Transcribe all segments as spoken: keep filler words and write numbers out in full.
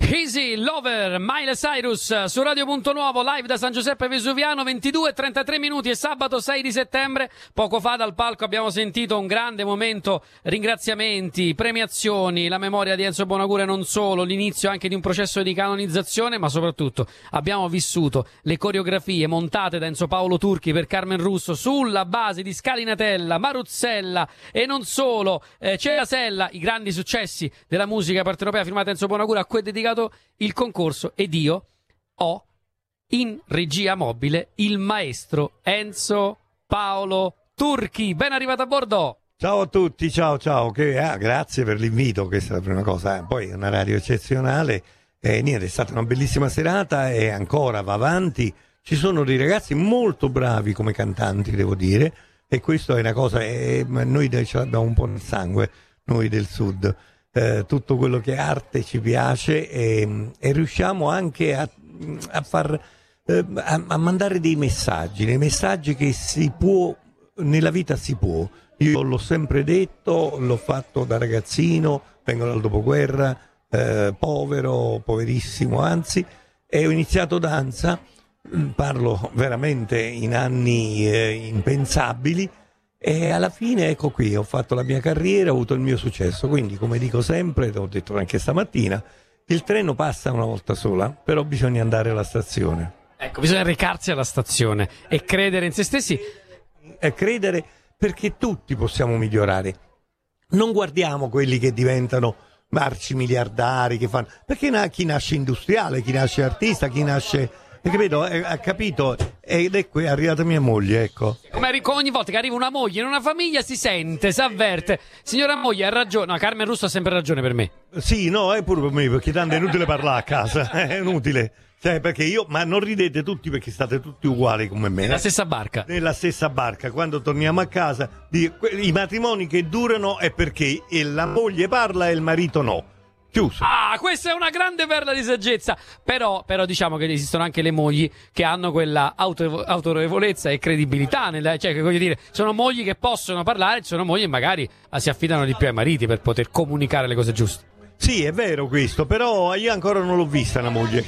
Easy Lover, Miley Cyrus su Radio Punto Nuovo, live da San Giuseppe Vesuviano, ventidue e trentatré minuti, è sabato sei di settembre. Poco fa dal palco abbiamo sentito un grande momento, ringraziamenti, premiazioni, la memoria di Enzo Bonagura e non solo, l'inizio anche di un processo di canonizzazione, ma soprattutto abbiamo vissuto le coreografie montate da Enzo Paolo Turchi per Carmen Russo sulla base di Scalinatella, Maruzzella e non solo, eh, Ceasella, i grandi successi della musica partenopea firmata Enzo Bonagura, a cui è dedicato il concorso, ed io ho in regia mobile il maestro Enzo Paolo Turchi. Ben arrivato a bordo. Ciao a tutti, ciao ciao, che, ah, grazie per l'invito, questa è la prima cosa, poi è una radio eccezionale, e niente, è stata una bellissima serata e ancora va avanti, ci sono dei ragazzi molto bravi come cantanti, devo dire, e questo è una cosa, eh, noi ce l'abbiamo un po' nel sangue, noi del sud. Eh, tutto quello che è arte ci piace e, e riusciamo anche a, a far eh, a, a mandare dei messaggi, dei messaggi che si può, nella vita si può. Io l'ho sempre detto, l'ho fatto da ragazzino, vengo dal dopoguerra, eh, povero, poverissimo anzi, e ho iniziato danza, parlo veramente in anni eh, impensabili. E alla fine ecco qui, ho fatto la mia carriera, ho avuto il mio successo, quindi come dico sempre, l'ho detto anche stamattina, il treno passa una volta sola, però bisogna andare alla stazione. Ecco, bisogna recarsi alla stazione e credere in se stessi. E credere, perché tutti possiamo migliorare. Non guardiamo quelli che diventano marci miliardari, che fanno, perché chi nasce industriale, chi nasce artista, chi nasce... Perché vedo, eh, ha capito, ed è qui è arrivata mia moglie, ecco. Come ogni volta che arriva una moglie in una famiglia si sente, si avverte. Signora moglie, ha ragione. No, Carmen Russo ha sempre ragione per me. Sì, no, è pure per me, perché tanto è inutile parlare a casa, è inutile. Cioè, perché io, ma non ridete tutti perché state tutti uguali come me. Nella eh? stessa barca. Nella stessa barca. Quando torniamo a casa, di, i matrimoni che durano è perché la moglie parla e il marito no. Chiuso. Ah, questa è una grande perla di saggezza. Però, però diciamo che esistono anche le mogli che hanno quella auto, autorevolezza e credibilità nella, cioè, che voglio dire, sono mogli che possono parlare, ci sono mogli che magari si affidano di più ai mariti per poter comunicare le cose giuste. Sì, è vero questo, però io ancora non l'ho vista una moglie.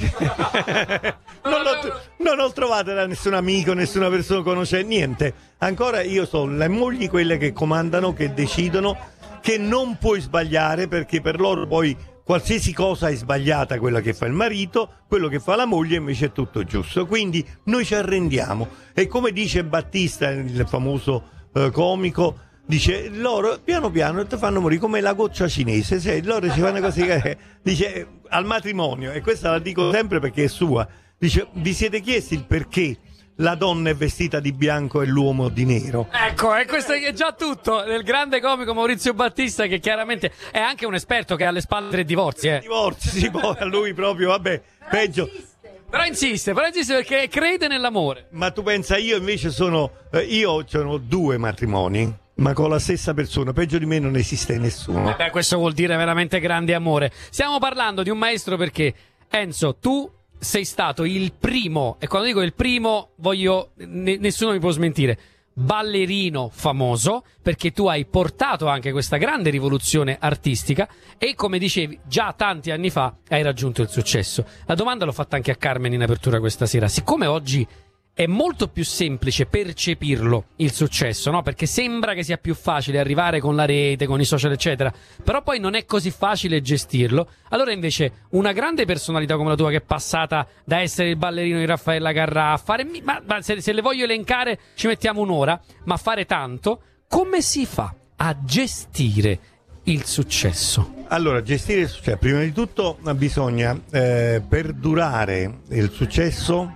non, l'ho, non l'ho trovata da nessun amico, nessuna persona conosce, niente. Ancora io sono le mogli quelle che comandano, che decidono, che non puoi sbagliare perché per loro poi qualsiasi cosa è sbagliata, quella che fa il marito, quello che fa la moglie invece è tutto giusto. Quindi noi ci arrendiamo. E come dice Battista, il famoso eh, comico, dice loro piano piano ti fanno morire come la goccia cinese, se loro ci fanno così, eh, dice al matrimonio, e questa la dico sempre perché è sua, dice vi siete chiesti il perché la donna è vestita di bianco e l'uomo di nero? Ecco, e questo è già tutto del grande comico Maurizio Battista, che chiaramente è anche un esperto che ha alle spalle tre divorzi. Eh. Divorzi, sì, poi a lui proprio, vabbè, però peggio. Insiste. Però insiste, però insiste perché crede nell'amore. Ma tu pensa, io invece sono, eh, io ho due matrimoni, ma con la stessa persona, peggio di me non esiste nessuno. Eh beh, questo vuol dire veramente grande amore. Stiamo parlando di un maestro perché, Enzo, tu sei stato il primo, e quando dico il primo voglio, ne, nessuno mi può smentire, ballerino famoso, perché tu hai portato anche questa grande rivoluzione artistica e, come dicevi, già tanti anni fa hai raggiunto il successo. La domanda l'ho fatta anche a Carmen in apertura questa sera. Siccome oggi è molto più semplice percepirlo il successo, no? Perché sembra che sia più facile arrivare con la rete, con i social eccetera, però poi non è così facile gestirlo. Allora invece una grande personalità come la tua, che è passata da essere il ballerino di Raffaella Carrà a fare, ma, ma se, se le voglio elencare ci mettiamo un'ora, ma fare tanto, come si fa a gestire il successo? Allora, gestire il successo, prima di tutto bisogna eh, perdurare il successo.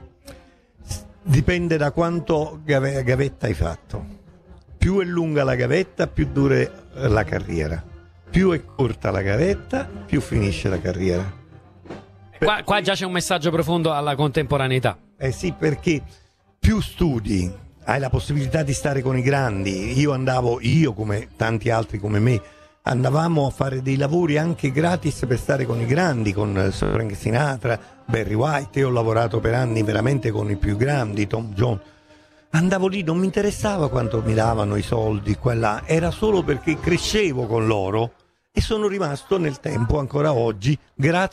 Dipende da quanto gave- gavetta hai fatto. Più è lunga la gavetta, più dura la carriera. Più è corta la gavetta, più finisce la carriera. Qua, qua già c'è un messaggio profondo alla contemporaneità. Eh sì, perché più studi, hai la possibilità di stare con i grandi. Io andavo, io come tanti altri come me, andavamo a fare dei lavori anche gratis per stare con i grandi, con Frank Sinatra, Barry White. Io ho lavorato per anni veramente con i più grandi, Tom Jones. Andavo lì, non mi interessava quanto mi davano i soldi, quella, era solo perché crescevo con loro e sono rimasto nel tempo ancora oggi, grazie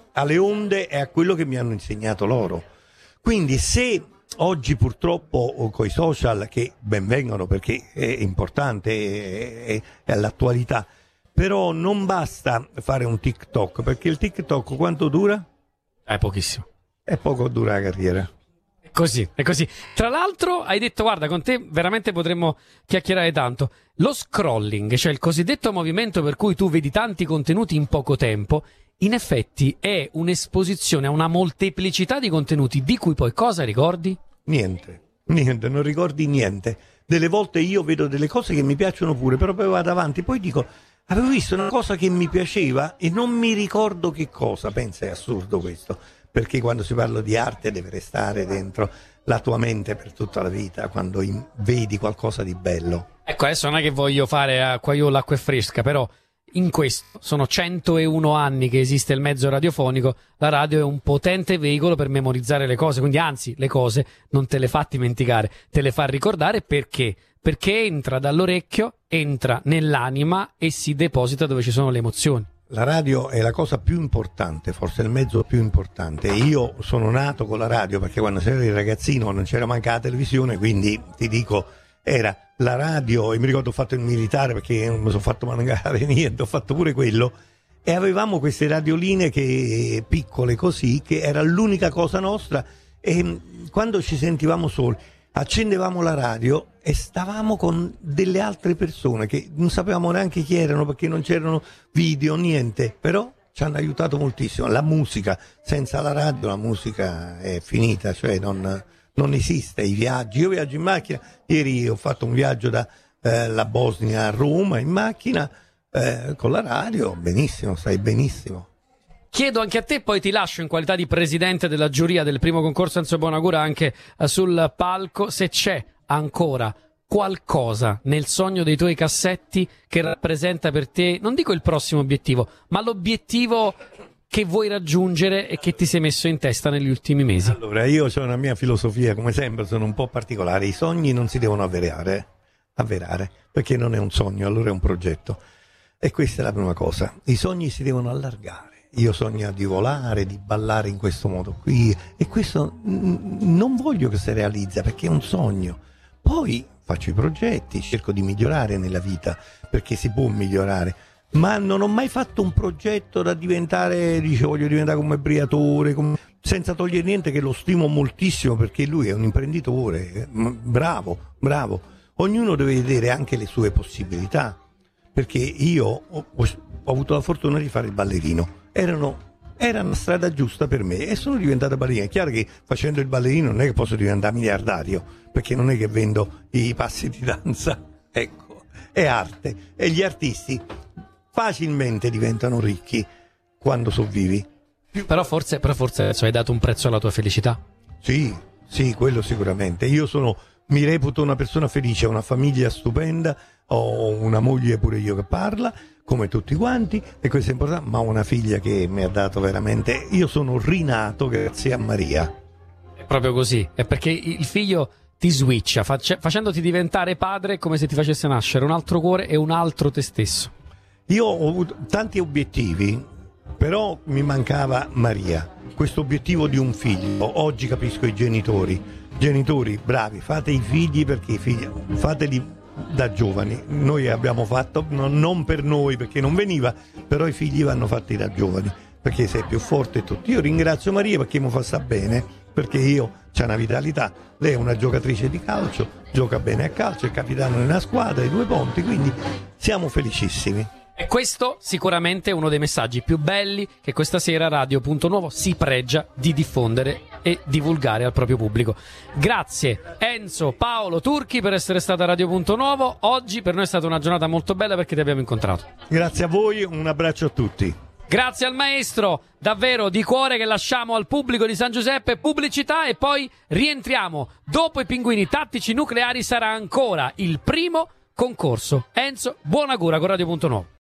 alle onde e a quello che mi hanno insegnato loro. Quindi se oggi purtroppo con i social, che ben vengono perché è importante, è, è, è all'attualità, però non basta fare un TikTok, perché il TikTok quanto dura? È pochissimo. È poco dura la carriera. È così, è così. Tra l'altro hai detto, guarda, con te veramente potremmo chiacchierare tanto. Lo scrolling, cioè il cosiddetto movimento per cui tu vedi tanti contenuti in poco tempo, in effetti è un'esposizione a una molteplicità di contenuti di cui poi cosa ricordi? Niente, niente, non ricordi niente. Delle volte io vedo delle cose che mi piacciono pure, però poi vado avanti, poi dico, avevo visto una cosa che mi piaceva e non mi ricordo che cosa. Pensa, è assurdo questo, perché quando si parla di arte deve restare dentro la tua mente per tutta la vita, quando in- vedi qualcosa di bello. Ecco, adesso non è che voglio fare acqua io l'acqua è fresca, però in questo sono centouno anni che esiste il mezzo radiofonico, la radio è un potente veicolo per memorizzare le cose, quindi anzi le cose non te le fa dimenticare, te le fa ricordare. Perché? Perché entra dall'orecchio, entra nell'anima e si deposita dove ci sono le emozioni. La radio è la cosa più importante, forse il mezzo più importante. Io sono nato con la radio perché quando ero ragazzino non c'era manca la televisione, quindi ti dico, era la radio, e mi ricordo ho fatto il militare perché non mi sono fatto mancare niente, ho fatto pure quello, e avevamo queste radioline che, piccole così, che era l'unica cosa nostra, e quando ci sentivamo soli accendevamo la radio e stavamo con delle altre persone che non sapevamo neanche chi erano perché non c'erano video, niente, però ci hanno aiutato moltissimo. La musica, senza la radio la musica è finita, cioè non, non esiste. I viaggi, io viaggio in macchina, ieri ho fatto un viaggio da eh, la Bosnia a Roma in macchina eh, con la radio, benissimo, stai benissimo. Chiedo anche a te, poi ti lascio in qualità di presidente della giuria del primo concorso Enzo Bonagura anche eh, sul palco, se c'è ancora qualcosa nel sogno dei tuoi cassetti che rappresenta per te, non dico il prossimo obiettivo, ma l'obiettivo che vuoi raggiungere e che ti sei messo in testa negli ultimi mesi. Allora, io ho una mia filosofia, come sempre, sono un po' particolare. I sogni non si devono avverare, avverare, perché non è un sogno, allora è un progetto. E questa è la prima cosa. I sogni si devono allargare. Io sogno di volare, di ballare in questo modo qui, e questo n- non voglio che si realizza perché è un sogno. Poi faccio i progetti, cerco di migliorare nella vita perché si può migliorare, ma non ho mai fatto un progetto da diventare, dice voglio diventare come Briatore, come... senza togliere niente, che lo stimo moltissimo perché lui è un imprenditore, bravo, bravo. Ognuno deve vedere anche le sue possibilità, perché io ho, ho, ho avuto la fortuna di fare il ballerino. Erano, era una strada giusta per me e sono diventata ballerina. È chiaro che facendo il ballerino non è che posso diventare miliardario, perché non è che vendo i passi di danza, ecco, è arte, e gli artisti facilmente diventano ricchi quando sovvivi. Però forse, però forse adesso hai dato un prezzo alla tua felicità. Sì, sì, quello sicuramente. Io sono, mi reputo una persona felice, ho una famiglia stupenda, ho una moglie pure io che parla, come tutti quanti, e questo è importante, ma ho una figlia che mi ha dato veramente, io sono rinato grazie a Maria. È proprio così, è perché il figlio ti switcha, face- facendoti diventare padre come se ti facesse nascere un altro cuore e un altro te stesso. Io ho avuto tanti obiettivi, però mi mancava Maria, questo obiettivo di un figlio. Oggi capisco i genitori, genitori bravi, fate i figli perché i figli, fateli da giovani. Noi abbiamo fatto, no, non per noi perché non veniva, però i figli vanno fatti da giovani perché sei più forte e tutto. Io ringrazio Maria perché mi fa sta bene, perché io c'ha una vitalità, lei è una giocatrice di calcio, gioca bene a calcio, è capitano nella squadra, i due ponti, quindi siamo felicissimi. E questo sicuramente è uno dei messaggi più belli che questa sera Radio Punto Nuovo si pregia di diffondere e divulgare al proprio pubblico. Grazie Enzo Paolo Turchi per essere stato a Radio Punto Nuovo. Oggi per noi è stata una giornata molto bella perché ti abbiamo incontrato. Grazie a voi, un abbraccio a tutti. Grazie al maestro, davvero di cuore, che lasciamo al pubblico di San Giuseppe. Pubblicità e poi rientriamo. Dopo i pinguini tattici nucleari sarà ancora il primo concorso Enzo Bonagura con Radio Punto Nuovo.